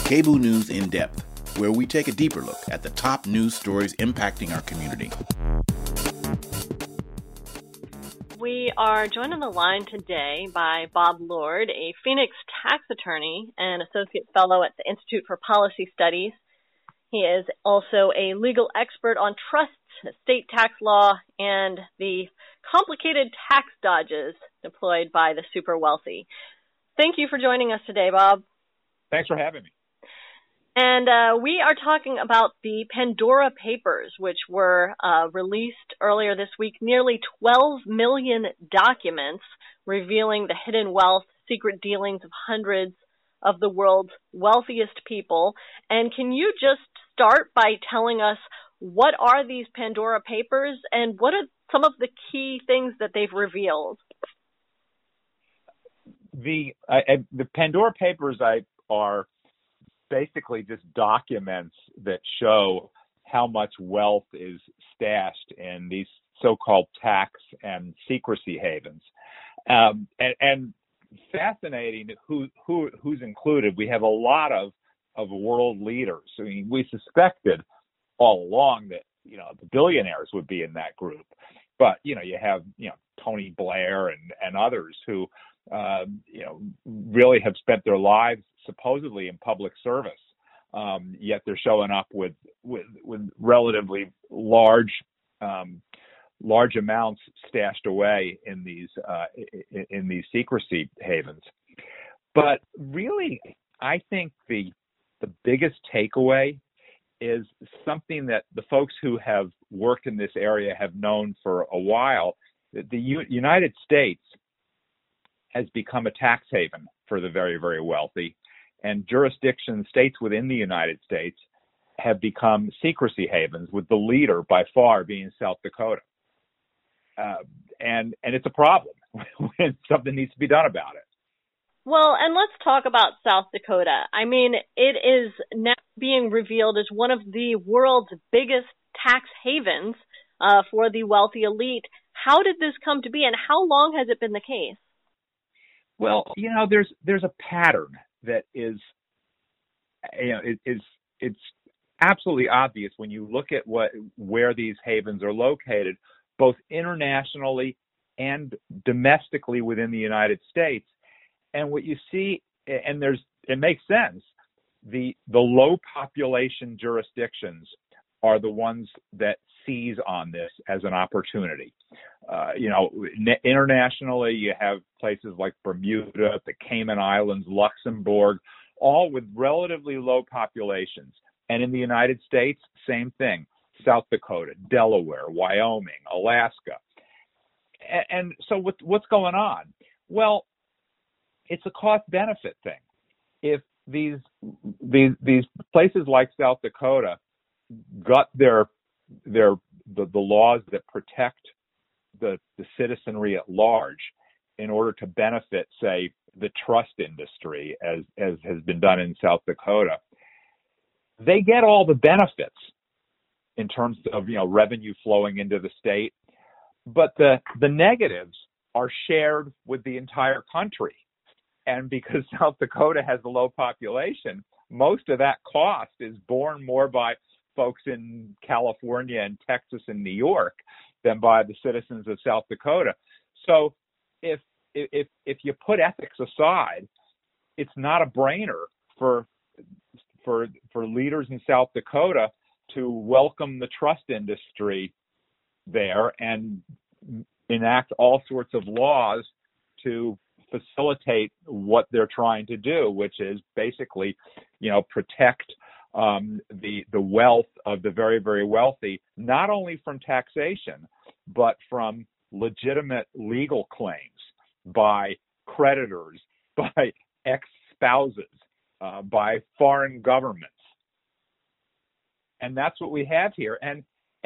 Cable News in Depth, where we take a deeper look at the top news stories impacting our community. We are joined on the line today by Bob Lord, a Phoenix tax attorney and associate fellow at the Institute for Policy Studies. He is also a legal expert on trusts, state tax law, and the complicated tax dodges deployed by the super wealthy. Thank you for joining us today, Bob. Thanks for having me. And we are talking about the Pandora Papers, which were released earlier this week. Nearly 12 million documents revealing the hidden wealth, secret dealings of hundreds of the world's wealthiest people. And can you just start by telling us what are these Pandora Papers and what are some of the key things that they've revealed? The Pandora Papers are basically just documents that show how much wealth is stashed in these so-called tax and secrecy havens. And fascinating who's included. We have a lot of world leaders. I mean, we suspected all along that, the billionaires would be in that group. But, you have, Tony Blair and others who, really have spent their lives supposedly in public service, yet they're showing up with relatively large amounts stashed away in these secrecy havens. But really, I think the biggest takeaway is something that the folks who have worked in this area have known for a while, that the United States has become a tax haven for the very, very wealthy, and states within the United States have become secrecy havens, with the leader by far being South Dakota. And it's a problem. Something needs to be done about it. Well, and let's talk about South Dakota. I mean, it is now being revealed as one of the world's biggest tax havens for the wealthy elite. How did this come to be, and how long has it been the case? Well, there's a pattern that is, it's absolutely obvious when you look at where these havens are located, both internationally and domestically within the United States. And what you see, and it makes sense, the low population jurisdictions are the ones that seize on this as an opportunity. Internationally, you have places like Bermuda, the Cayman Islands, Luxembourg, all with relatively low populations. And in the United States, same thing. South Dakota, Delaware, Wyoming, Alaska. And so what's going on? Well, it's a cost-benefit thing. If these places like South Dakota got the laws that protect the citizenry at large in order to benefit, say, the trust industry, as has been done in South Dakota, they get all the benefits in terms of revenue flowing into the state, but the negatives are shared with the entire country. And because South Dakota has a low population, most of that cost is borne more by folks in California and Texas and New York than by the citizens of South Dakota. So if you put ethics aside, it's not a brainer for leaders in South Dakota to welcome the trust industry there and enact all sorts of laws to facilitate what they're trying to do, which is basically, protect the wealth of the very, very wealthy, not only from taxation, but from legitimate legal claims by creditors, by ex-spouses, by foreign governments. And that's what we have here. And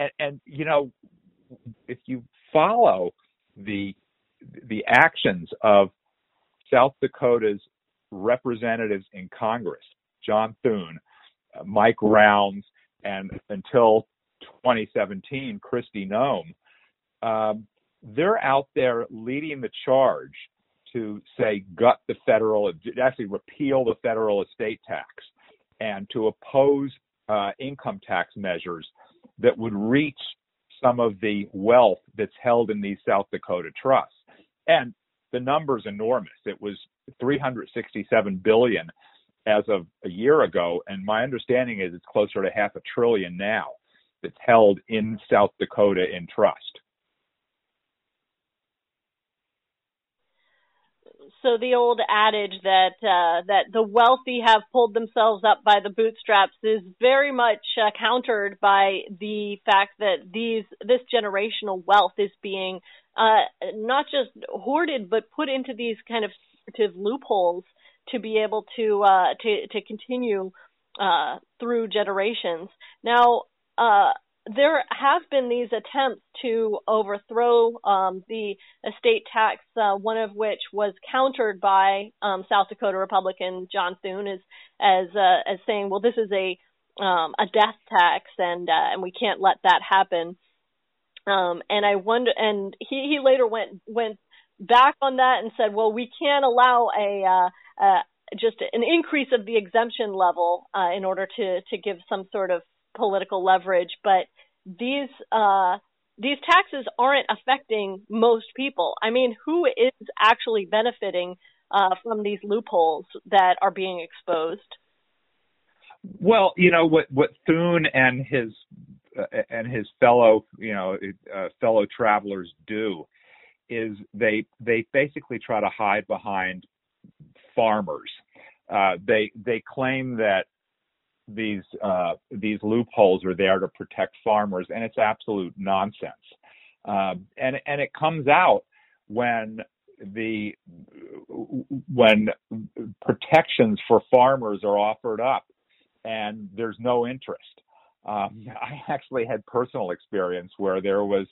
if you follow the actions of South Dakota's representatives in Congress, John Thune, Mike Rounds, and until 2017, Kristi Noem, they're out there leading the charge to say actually repeal the federal estate tax and to oppose income tax measures that would reach some of the wealth that's held in these South Dakota trusts. And the number's enormous. It was $367 billion as of a year ago, and my understanding is it's closer to $500 billion now that's held in South Dakota in trust. So the old adage that that the wealthy have pulled themselves up by the bootstraps is very much countered by the fact that this generational wealth is being not just hoarded but put into these kind of secretive loopholes to be able to continue through generations. Now, there have been these attempts to overthrow the estate tax, one of which was countered by South Dakota Republican John Thune as saying, well, this is a death tax, and we can't let that happen. And I wonder, and he later went back on that and said, well, we can't allow just an increase of the exemption level in order to give some sort of political leverage, but these taxes aren't affecting most people. I mean, who is actually benefiting from these loopholes that are being exposed? Well, you know what Thune and his fellow fellow travelers do is they basically try to hide behind farmers. They claim that these loopholes are there to protect farmers, and it's absolute nonsense. And it comes out when protections for farmers are offered up and there's no interest. I actually had personal experience where there was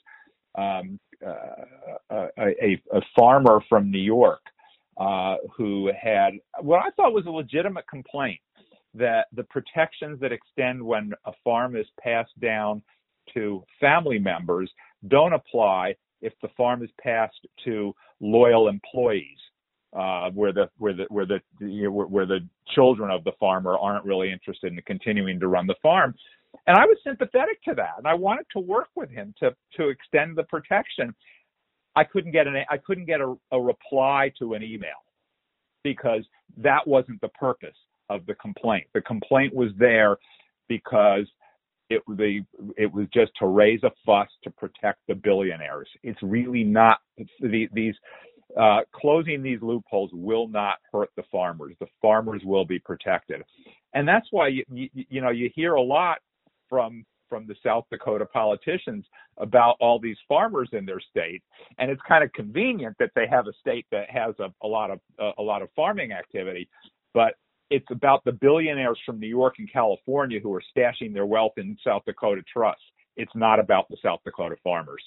a farmer from New York who had what I thought was a legitimate complaint that the protections that extend when a farm is passed down to family members don't apply if the farm is passed to loyal employees, where the children of the farmer aren't really interested in continuing to run the farm. And I was sympathetic to that, and I wanted to work with him to extend the protection. I couldn't get a reply to an email because that wasn't the purpose of the complaint. The complaint was there because it was just to raise a fuss to protect the billionaires. It's really not. These closing these loopholes will not hurt the farmers. The farmers will be protected, and that's why you hear a lot from the South Dakota politicians about all these farmers in their state, and it's kind of convenient that they have a state that has a lot of farming activity, but it's about the billionaires from New York and California who are stashing their wealth in South Dakota trusts. It's not about the South Dakota farmers.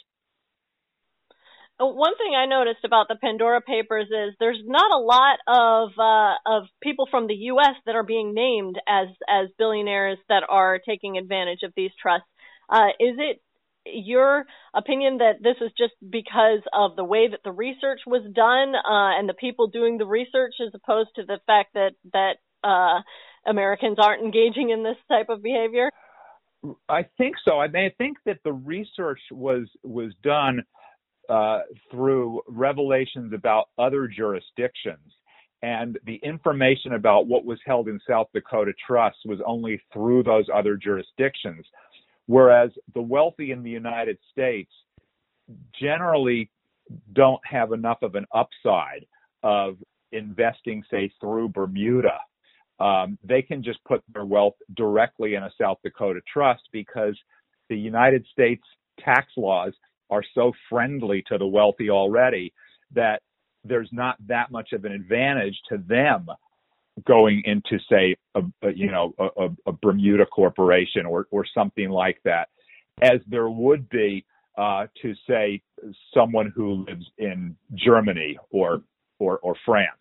One thing I noticed about the Pandora Papers is there's not a lot of people from the U.S. that are being named as billionaires that are taking advantage of these trusts. Is it your opinion that this is just because of the way that the research was done and the people doing the research, as opposed to the fact that Americans aren't engaging in this type of behavior? I think so. I think that the research was done through revelations about other jurisdictions, and the information about what was held in South Dakota trusts was only through those other jurisdictions, whereas the wealthy in the United States generally don't have enough of an upside of investing, say, through Bermuda. They can just put their wealth directly in a South Dakota trust because the United States tax laws are so friendly to the wealthy already that there's not that much of an advantage to them going into, say, a Bermuda corporation or something like that, as there would be to, say, someone who lives in Germany or France.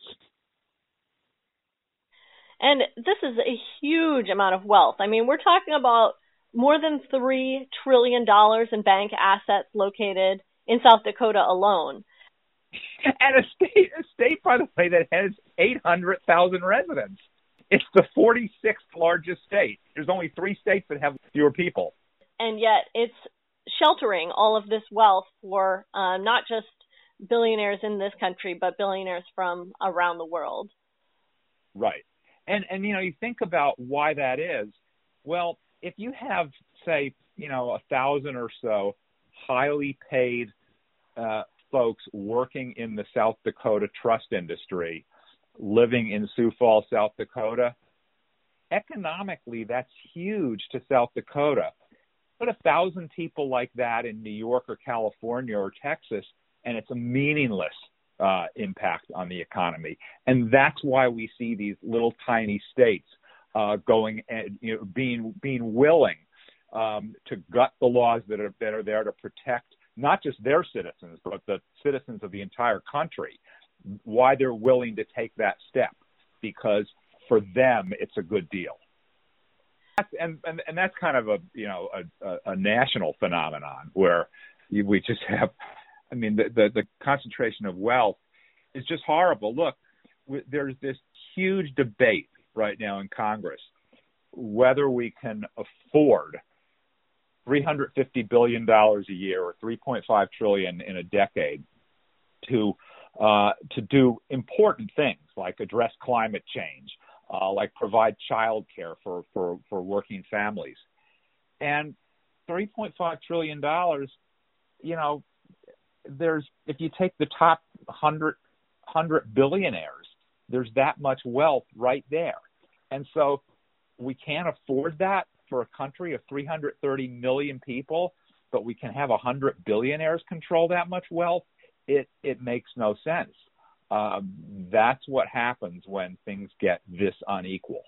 And this is a huge amount of wealth. I mean, we're talking about more than $3 trillion in bank assets located in South Dakota alone. And a state, by the way, that has 800,000 residents. It's the 46th largest state. There's only 3 states that have fewer people. And yet it's sheltering all of this wealth for not just billionaires in this country, but billionaires from around the world. Right. And you think about why that is. Well, if you have, say, 1,000 or so highly paid folks working in the South Dakota trust industry, living in Sioux Falls, South Dakota, economically, that's huge to South Dakota. Put 1,000 people like that in New York or California or Texas, and it's a meaningless impact on the economy. And that's why we see these little tiny states going and being willing to gut the laws that are there to protect not just their citizens, but the citizens of the entire country. Why they're willing to take that step, because for them it's a good deal. And that's kind of a national phenomenon where we just have, the concentration of wealth is just horrible. Look, there's this huge debate right now in Congress whether we can afford $350 billion a year or $3.5 trillion in a decade to do important things like address climate change, like provide child care for working families. And $3.5 trillion, if you take the top 100 billionaires, there's that much wealth right there. And so we can't afford that for a country of 330 million people, but we can have 100 billionaires control that much wealth. It makes no sense. That's what happens when things get this unequal.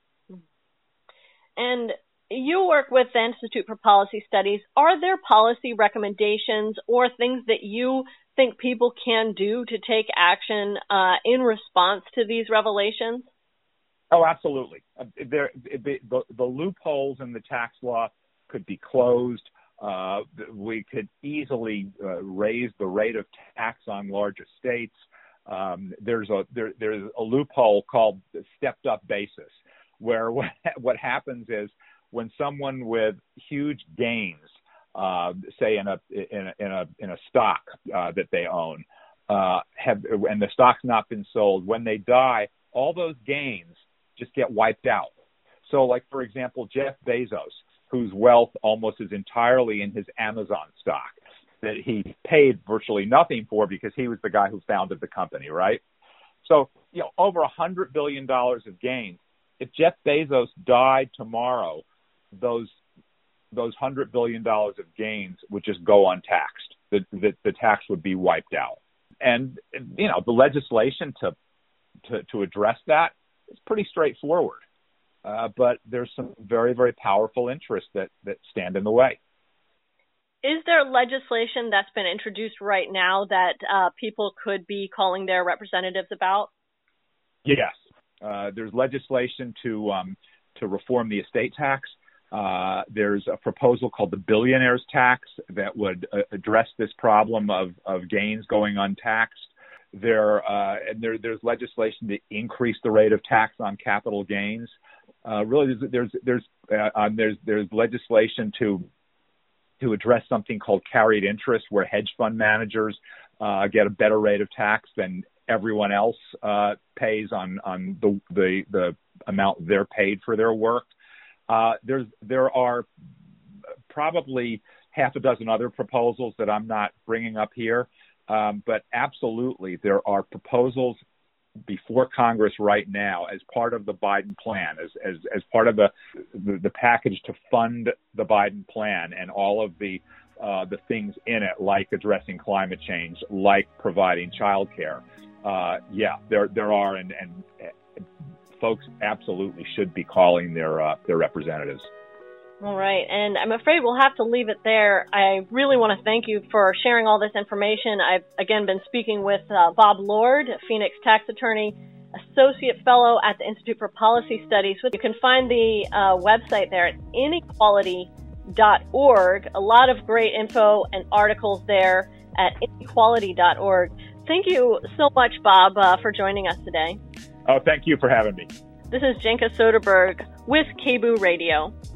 And you work with the Institute for Policy Studies. Are there policy recommendations or things that you think people can do to take action in response to these revelations? Oh, absolutely. The loopholes in the tax law could be closed. We could easily raise the rate of tax on large estates. There's a loophole called the stepped up basis, where what happens is when someone with huge gains, say in a stock that they own, and the stock's not been sold, when they die, all those gains just get wiped out. So, like for example, Jeff Bezos, whose wealth almost is entirely in his Amazon stock, that he paid virtually nothing for because he was the guy who founded the company, right? So, over $100 billion of gains. If Jeff Bezos died tomorrow, those $100 billion of gains would just go untaxed. The tax would be wiped out. And, the legislation to address that is pretty straightforward. But there's some very, very powerful interests that stand in the way. Is there legislation that's been introduced right now that people could be calling their representatives about? Yes. There's legislation to reform the estate tax. There's a proposal called the billionaire's tax that would address this problem of gains going untaxed. There's legislation to increase the rate of tax on capital gains. Really, there's legislation to address something called carried interest, where hedge fund managers get a better rate of tax than everyone else pays on the amount they're paid for their work. There are probably half a dozen other proposals that I'm not bringing up here, but absolutely there are proposals before Congress right now as part of the Biden plan, as part of the package to fund the Biden plan and all of the things in it, like addressing climate change, like providing child care. There are, and folks absolutely should be calling their representatives. All right, and I'm afraid we'll have to leave it there. I really want to thank you for sharing all this information. I've, again, been speaking with Bob Lord, a Phoenix tax attorney, associate fellow at the Institute for Policy Studies. You can find the website there at inequality.org. A lot of great info and articles there at inequality.org. Thank you so much, Bob, for joining us today. Oh, thank you for having me. This is Jenka Soderberg with KBOO Radio.